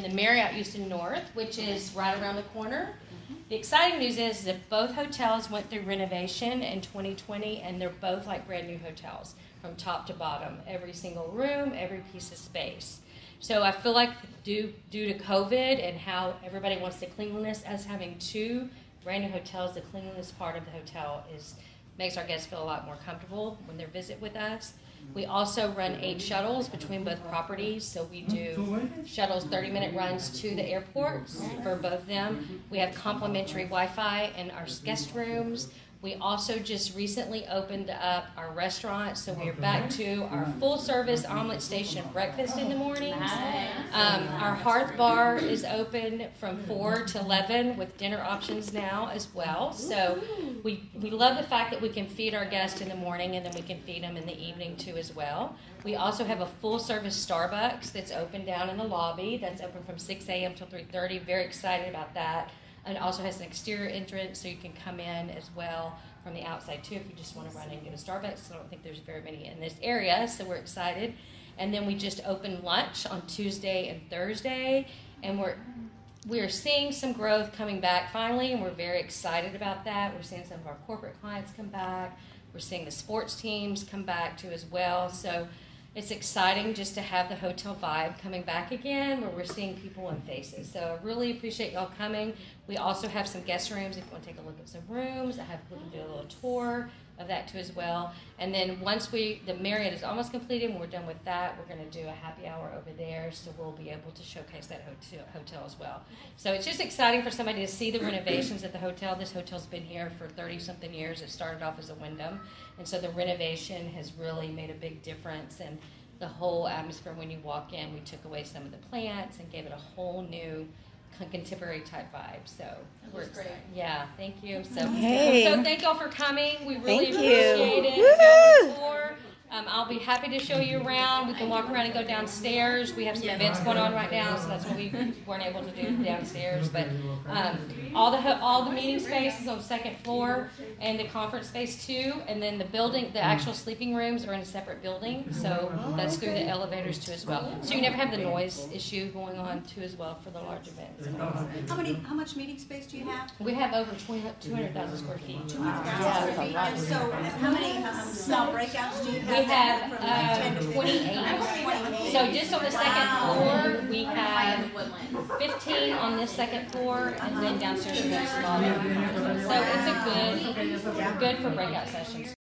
the Marriott Houston North, which is right around the corner. The exciting news is that both hotels went through renovation in 2020, and they're both like brand new hotels from top to bottom. Every single room, every piece of space. So I feel like due to COVID and how everybody wants the cleanliness, as having two brand new hotels, the cleanliness part of the hotel makes our guests feel a lot more comfortable when they visit with us. We also run 8 shuttles between both properties, so we do shuttles 30-minute runs to the airports for both of them. We have complimentary Wi-Fi in our guest rooms. We also just recently opened up our restaurant, so we're back to our full-service omelet station breakfast in the mornings. Our Hearth Bar is open from 4 to 11 with dinner options now as well. So we love the fact that we can feed our guests in the morning and then we can feed them in the evening too as well. We also have a full-service Starbucks that's open down in the lobby. That's open from 6 a.m. till 3:30. Very excited about that. And it also has an exterior entrance, so you can come in as well from the outside too if you just want to run in and get a Starbucks. I don't think there's very many in this area, so we're excited. And then we just opened lunch on Tuesday and Thursday, and we're seeing some growth coming back finally, and we're very excited about that. We're seeing some of our corporate clients come back. We're seeing the sports teams come back too as well. So it's exciting just to have the hotel vibe coming back again, where we're seeing people and faces. So I really appreciate y'all coming. We also have some guest rooms if you want to take a look at some rooms. We can do a little tour of that too as well. And then once the Marriott is almost completed and we're done with that, we're going to do a happy hour over there, so we'll be able to showcase that hotel as well. So it's just exciting for somebody to see the renovations at the hotel. This hotel's been here for 30-something years. It started off as a Wyndham, and so the renovation has really made a big difference. And the whole atmosphere when you walk in, we took away some of the plants and gave it a whole new contemporary type vibe. So we're excited. Yeah, thank you. So thank y'all for coming. We really appreciate it. I'll be happy to show you around. We can walk around and go downstairs. We have some events going on right now, so that's what we weren't able to do downstairs. But all the meeting space is on the second floor, and the conference space too. And then the actual sleeping rooms are in a separate building, so that's through the elevators too as well. So you never have the noise issue going on too as well for the large events. How much meeting space do you have? We have over 200,000 square feet. 200,000 square feet. And so how many small breakouts do you have? We have 28. So just on the second floor, we have 15 on this second floor, and then downstairs we have smaller. So it's good for breakout sessions.